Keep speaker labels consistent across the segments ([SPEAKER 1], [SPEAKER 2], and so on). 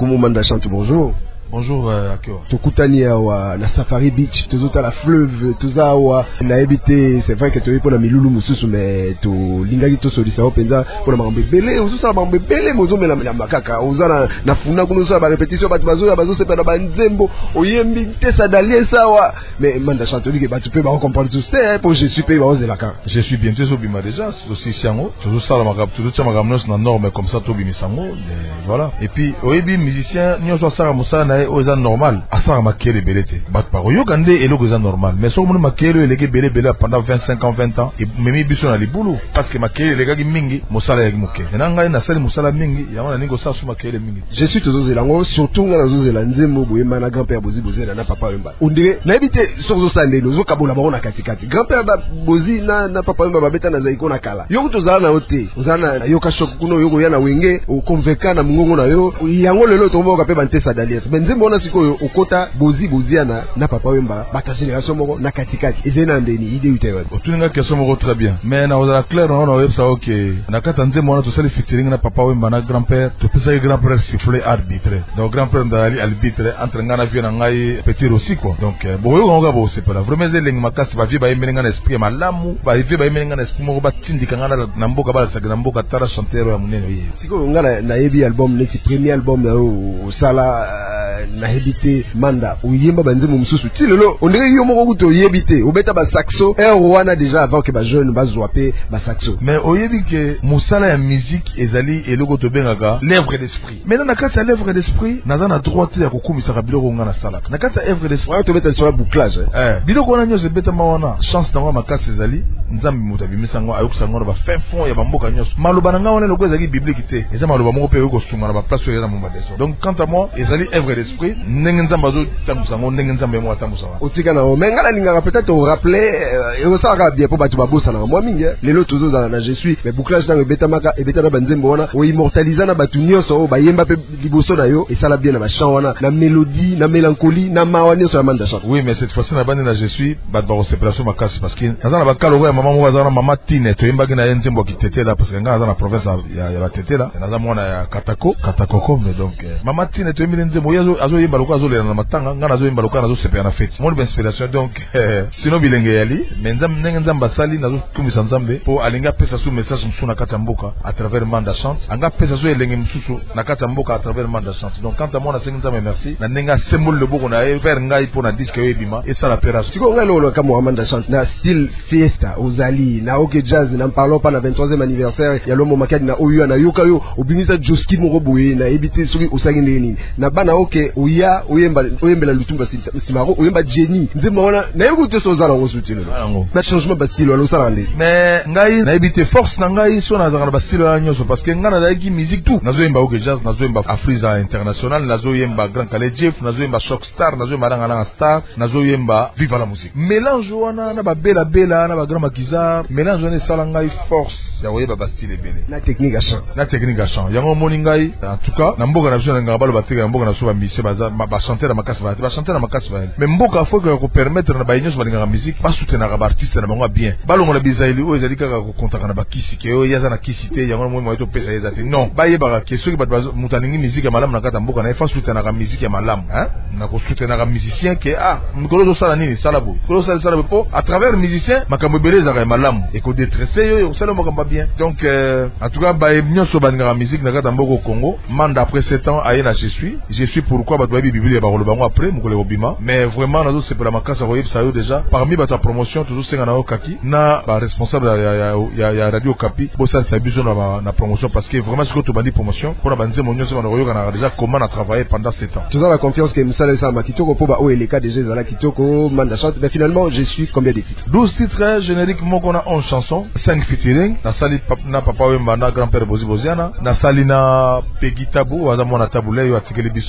[SPEAKER 1] Kumu Manda chante bonjour.
[SPEAKER 2] Bonjour Akio.
[SPEAKER 1] Tokutani wa na Safari Beach, tozuta la fleuve, toza wa na habité, c'est vrai que tu es pour la milulu mususu mais to lingaki to solisa openza pour la mambe belé, ususa la mambe belé mozo mela makaka, uzana na funa kuno so ba répétition ba bazo se pena ba nzembo, oyembi te sa dalie sawa. Mais Manda chante que ba tu peux ba comprendre tout ça pour je suis payé ba de la car.
[SPEAKER 2] Je suis bien tu bima déjà, aussi siango, toujours ça la makap, toujours ça makamnos na norme comme ça to bimisango, voilà. Et puis oyebi musicien nyoso sara musana oza normal asara makele belete bat par yokande eloko za normal mais so mon makele eleke belé pendant 25 ans 20 ans et memi biso na libulu parce que makele elegaki mingi mosala yaki moke nanga na sali mosala mingi yango ningo sa su makele mingi.
[SPEAKER 1] Je suis toujours zelango surtout na zozela nzembo boyema na grand-père Bozi na papa Wemba ondire na ebite sozo sande lozo kabola ba ona katikati grand-père Bozi na papa Wemba babeta na zaiko na kala yoko tozala na ote ozana na yoka shok kuno yoko ya na wenge o convaincre na mungongo na yo yango lelo tombo ka pe bantesa d'alias mais nzembo na sikoyo okota boziana na papa Wemba bata génération moko na katikati ezena ndeni idée utewa
[SPEAKER 2] otuninga question moko très bien mais na ozala clair na websa OK na kata nzembo na to sali featuring na papa Wemba na grand-père to pesa grand-père siffler arbitre donc grand-père ndali arbitre entre ngana vie na ngai petit aussi quoi donc boyo ngaka bo c'est pas vraiment zeling makasi ba vie ba yemenga na esprit malamu ba vie ba yemenga na esprit moko ba tindika ngana na mboka ba sakana mboka tara chanteur ya munene ye
[SPEAKER 1] siko ngana na yebi album ne premier album na o sala na hebité Manda uyemba banzemu mususu ti lelo ondire yo moko kuto yebite obeta ba saxo wana déjà avant que ba jeune ba zoape ba saxo
[SPEAKER 2] mais oyebi que musala ya musique ezali eloko to bengaka l'œuvre d'esprit maintenant na kata l'œuvre d'esprit naza na droit ya kokumisa biloko ngana salaka na kata œuvre d'esprit
[SPEAKER 1] to beta sur la bouclage
[SPEAKER 2] biloko na nyoso beta mawana chance na makasi ezali nzambi mutabi misango ayokisa ngona ba fin fond ya bamboka nyoso maloba na ngana loko ezali biblique te eza maloba moko pe ko sunga na ba place ya na mumba deso donc quant à moi ezali œuvre d'esprit ndenge nzamba zo tambusango ndenge nzamba mo tambusango
[SPEAKER 1] otika na menga na linga peut-être au rappeler et au sara bien pour batu babosa na moi mingi lelo tozo na je suis mais bouclage na beta maka et beta na banzembo wana o immortaliser na batu nyonso ba yemba pe liboso na yo et ça la bien na ba chant wana na mélodie na mélancolie na mawani sur la Manda chante.
[SPEAKER 2] Oui mais cette fois-ci na bande na je suis bat ba séparation makasi parce que nazana ba kalo ya maman mo azana maman tine to yemba na nzembo kitete la parce que ngana na province ya ba tete la nazana mona ya katakoko mais donc maman tine to yemba nzembo azo yemba loko azo le na matanga ngana azo yemba loko azo sepera na fête mon inspiration donc sinon bilenge yali mais nzamba sali nazo kumisa nzambe po alinga pesa su message msu na kata mboka à travers Manda chante anga pesa su elenge msusu na kata mboka à travers Manda chante donc quand à moi na sengi nzambe merci na nenga symbole le boko na vers ngai po na disque yebima et ça la pera
[SPEAKER 1] siko ngalo lo kama Manda chante na style fiesta ozali na OK jazz na parlons pas na 23e anniversaire ya lomo makadi na oyo na yoka yo obimisa Joski moroboye na ebité soki osangi ndeni na bana OK oya oyembela lutumba simaro oyemba Jenny nzembo wana na yoko te sozala ngo soutien na changement ba style wala osala ndeni
[SPEAKER 2] mais ngai na ebité force na ngai so na zaka ba style ya nyoso parce que ngana da ki musique tout nazo yemba OK jazz nazo yemba Afriza international nazo yemba Grand Calais Jeff nazo yemba Shock Star nazo yemba Ranga Star nazo yemba Viva la musique mélange wana na ba bela na ba Grand Makizar mélange wana sala ngai force ya oyeba ba style belé
[SPEAKER 1] na technique à chant
[SPEAKER 2] yango moni ngai en tout cas na mboka na zo nga balo bateka mboka na so ba mise ba chanter makasi ba chanter makasi ba mais mboka faut que ko permettre na ba nyos ba nga musique pas soutenir ba artiste na bango bien balongo na bizaili o ezali kaka ko kontaka na ba kisi ke o yaza na kisi te yango mo to pesa yeza te non ba yeba ke soki ba mutaningi musique ya malamu na kata mboka na fa soutenir na musique ya malamu na ko soutenir na musicien ke mukolo zo sala nini sala bo ko sala po à travers musicien makambo beleza ka malamu et ko détresser yo sala mo kamba bien donc en tout cas ba nyos ba nga musique na kata mboko Congo Manda après 7 ans ayena je suis pourquoi ba doit bible ba lo bango après mukolo obima mais vraiment nazo c'est pour la makasa ko yebsa yo déjà parmi ba ta promotion toujours senga na okaki na ba responsable ya radio Kapi bo ça c'est besoin na promotion parce que vraiment ce que tu bandi promotion pour la banze monyo se banoyo kana déjà comment on a travaillé pendant 7 ans
[SPEAKER 1] tu as la confiance que Msala ça makitoko po ba o eleka déjà za la kitoko Manda chante mais finalement je suis combien de titres
[SPEAKER 2] 12 titres générique moko na 11 chansons 5 featuring na sali na papa Wemba na grand-père Boziana na sali na Peggy Tabu waza mona tabule yo atikeli biso na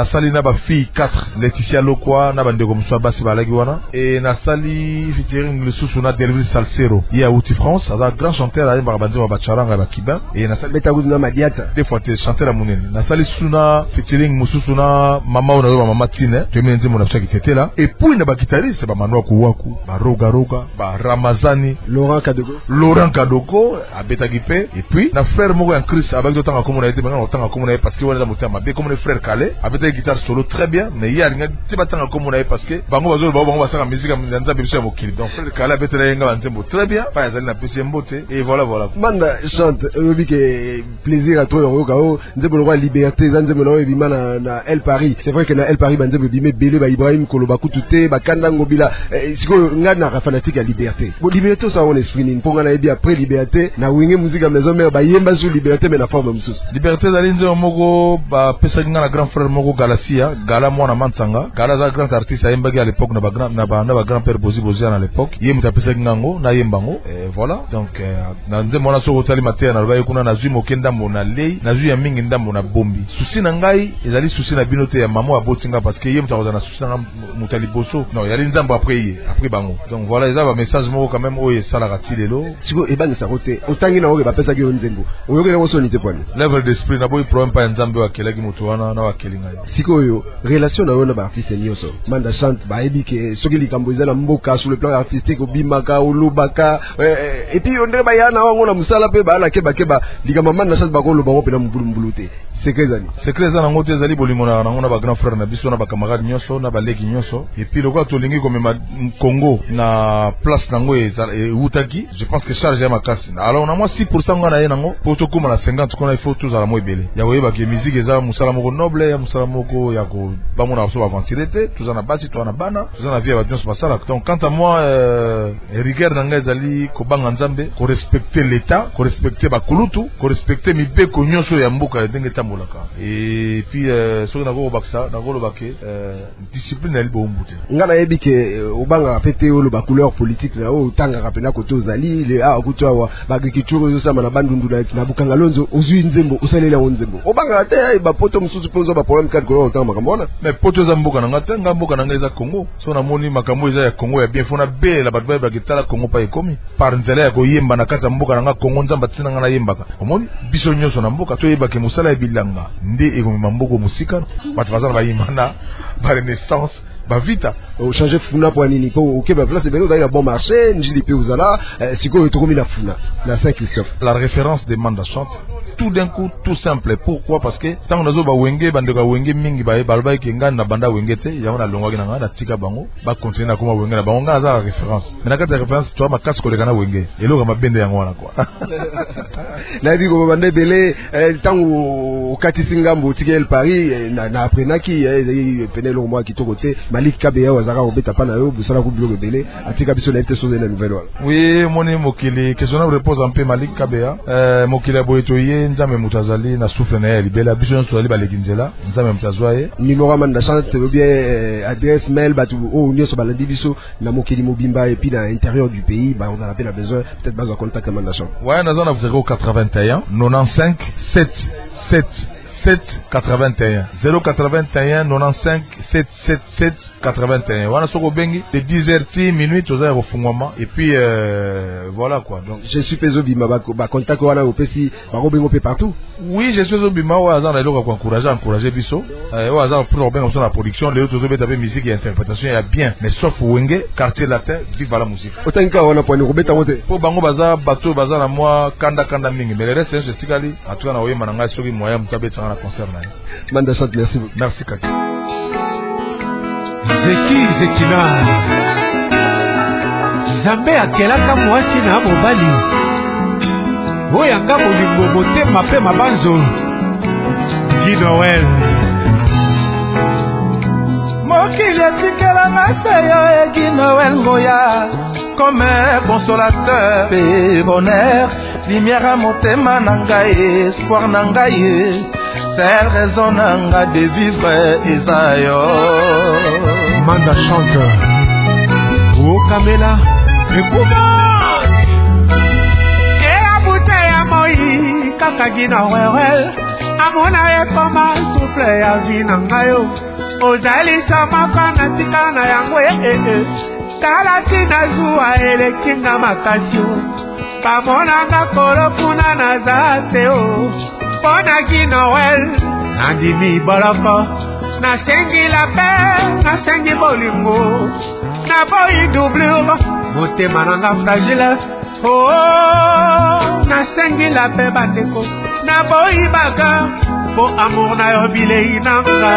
[SPEAKER 2] nasali na ba fille 4 Laetitia Lokwa na bandeko mso basi balagi wana et nasali featuring le sous na Delvis Salsero ya Outi France aza grand chanteur ali babanzi ba bacharanga ba kiba et nasali
[SPEAKER 1] beta na madiata
[SPEAKER 2] des fois te chanteur munene nasali suna featuring mususu na mama ona ba mama Tine temenze mona chaki tete là et puis na ba guitariste ba Manoa Kuwaku ba Roga Roga ba Ramazani Laurent Kadoko abeta gipe et puis na frère moko en Christ avec d'autant comme on a été maintenant autant comme on a parce que on est dans motema be comme les frères Calais abeta guitare solo très bien mais il y a rien te batanga comme on a parce que bango bazo bango basaka musique nza bebisha mokili donc frère Calais abeta yenga nzembo très bien pas azali na pesi mbote et voilà
[SPEAKER 1] manda chante obi que plaisir à toi Rokao nzembo roi liberté nzembo roi bimana na El Paris c'est vrai que na El Paris nzembo bimé belé ba Ibrahim Koloba kututé ba Kandango bila siko ngana ka fanatique à liberté bon liberté ça on esprit ni ponga na ebi après liberté na wenge musique à maison mère ba yemba sur liberté mais na forme msus
[SPEAKER 2] liberté zali nzembo moko ba pesa ngana grand frère moko Galacia Gala mwana Mansanga Gala za grand artiste à yemba à l'époque na ba grand père Bozi à l'époque yem ta pesa ngango na yembango et voilà donc na nzembo na so hotali matin na ba kuna na zui mokenda mona lei na zui ya mingi ndambo na bombi susi na ngai ezali susi na binote ya mamo abotinga parce que yem ta na susi na mutali boso non yali nzambo après bango donc voilà ça va message moko quand même oye sala ratilelo
[SPEAKER 1] siko ebanga sa rote otangi na oge ba pesa ki nzembo oyoke na so nite pone
[SPEAKER 2] l'œuvre d'esprit na boy problème pa nzambe wa kelaki mutu wana na wa kelinga
[SPEAKER 1] siko yo relation na ona ba artiste nyoso manda chante ba ebi ke soki likambo ezala mboka sur le plan artistique obimaka olobaka et puis on ba yana wango na musala pe ba na keba likambo manda chante ba ko lobango pe na mbulumbulute secret za
[SPEAKER 2] nango te zali bolingo na nango na ba grand frère na biso na ba camarade nyoso na ba leki nyoso et puis lokwa to lingi comme Congo na place nango e utaki je pense que charge ya makasi alors on a moi 6% ngana ye nango poto kuma na 50 kona il faut tous à la mo ebele ya weba ke musique eza musala moko noble ya musala moko ya ko ba mona so aventurité tous na basi to na bana tous na vie ba nyoso basala donc quant à moi rigueur nanga ezali ko banga nzambe ko respecter l'état ko respecter ba kulutu ko respecter mibeko nyoso ya mboka ndenge et puis so na go baksa na go lo baké discipline ali bo mbute
[SPEAKER 1] ngana yebi ke obanga pété o lo ba couleur politique na o tanga kapena ko tozali le a kutwa ba agriculture zo sama na bandundu na bukanga lonzo ozui nzembo usalela nzembo obanga te ba poto msusu ponzo ba problème kad ko otanga makamona
[SPEAKER 2] mais poto za mboka na ngata mboka na ngeza Congo so na moni makambo eza ya Congo ya bien fona be la batba ba kitala Congo pa ekomi par nzela ya ko yemba na kata mboka na nga Congo nzamba tsina nga na yembaka omoni biso nyoso na mboka to yeba ke musala bilanga nde ekomi mboko musika batu bazana ba yimana ba renaissance ba vita
[SPEAKER 1] o changer funa pour nini po OK ba place belo dans bon marché njili pe uzala siko to komi na funa na Saint-Christophe
[SPEAKER 2] la référence des Manda chante tout d'un coup tout simple pourquoi parce que tant nazo ba wenge bandeka wenge mingi ba balba ki ngana na banda wenge te ya ona longwa ki na tika bango ba continuer na kuma wenge na bango nga za référence mais na kata référence to ma kasko le kana wenge elo kama bende yango wana quoi
[SPEAKER 1] na bi ko bande belé tangu kati singambo tikel Paris na après naki penelo moi ki to côté Malik Kabeya wazaka obeta pana yo busala ku bilo belé atika biso na so na nouvelle wala
[SPEAKER 2] oui moni mokili question repose un peu Malik Kabeya mokili boyetoye nzambe mutazali na souffle na ya libela biso nso ali balekinzela nzambe mutazwaye
[SPEAKER 1] numéro Manda chante bien adresse mail batu o nyoso balandi biso na mokili mobimba et puis dans l'intérieur du pays bah on a appelé besoin peut-être besoin de contact Manda chante
[SPEAKER 2] ouais na zana 081 95 7 81 081 95 7 81 wana soko bengi de 10h minuit toza ko fungwama et puis voilà quoi donc
[SPEAKER 1] je suis Pezobima ba contact wana opesi ba ko bengo pe partout
[SPEAKER 2] oui je suis Pezobima wa za na loka ko encourager biso wa za pour bengo sur la production les autres beta be musique et interprétation ya bien mais sauf wenge quartier latin vive la musique
[SPEAKER 1] otanka wana point ko beta wote
[SPEAKER 2] po bango baza bato baza na moi kanda mingi mais le reste c'est tikali atuka na oyema nanga soki moya mutabeta na concert na
[SPEAKER 1] Manda chante merci beaucoup
[SPEAKER 2] merci Kaki
[SPEAKER 3] Zekina Zambe akelaka mwasi na mobali oyanga bolingo motema pe mabanzo Guy Noël
[SPEAKER 4] mokili etikelanga seyo Guy Noël ngoya comme consolateur et bonheur lumière à motema na ngai espoir na ngai seule raison nanga de vivre esayo
[SPEAKER 3] Manda chante o Kamela ekuma
[SPEAKER 4] kela bute ya moi kaka Guy Noël amona ekoma souple ya vi na ngai yo ozalisa moko natika na yango tala tina zuwa elekinga makasi bamonanga kolo kuna naza te mponaki Noel nandimi boloko nasengi la paix nasengi bolingo naboyi doublure motema nanga fragile nasengi la paix bandeko naboyi baga po amour na yo bilei nanga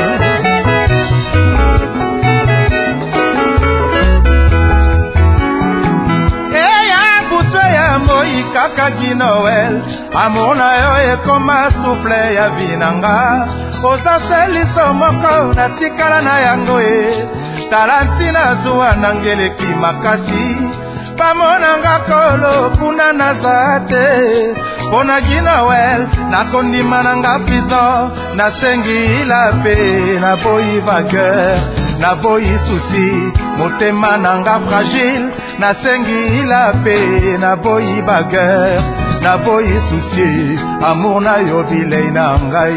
[SPEAKER 4] moi kaka di Noel amour na yo ekoma souffle ya vinanga osaselisa moko natikala na yango talantina zuwa nangeleki makasi bamonanga kolo kuna naza te mpona gi Noel nakondima nanga prison nasengi la pe naboyi vagueur naboyi susi motema nanga fragile nasengi la pe naboyi bagueur naboyi susi amour na yo bilei na ngai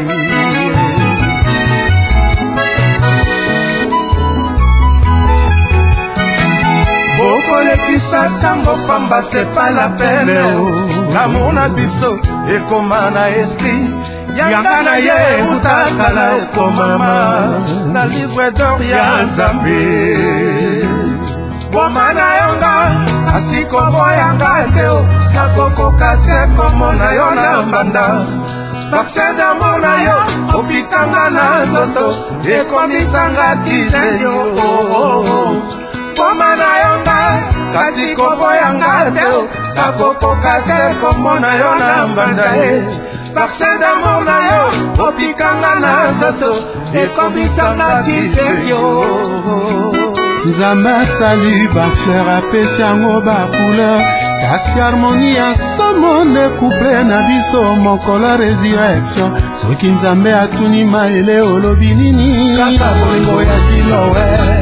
[SPEAKER 4] bokolekisa tango pamba c'est pas la peine l'amour na biso ekoma na esprit yanga na ye utakala ekomama na livre d'or ya Nzambe boma na yonga asikomo yanga teo nakokoka te komona yo na mbanda vaccin d'amour na yo opikanga na nzoto ekomisanga kizenyo boma na yonga kasi kobo yanga teo nakokoka te komona yo na mbanda vaccin d'amour na yo opikanga na nzoto ekomisanga kizenyo
[SPEAKER 5] Nzambe asali bafleur apesi yango bacouleur kasi harmonie ya somo nde couple na biso mokolo résurrection soki Nzambe atuni mayele olobi nini
[SPEAKER 4] kaka bolingo ya Noel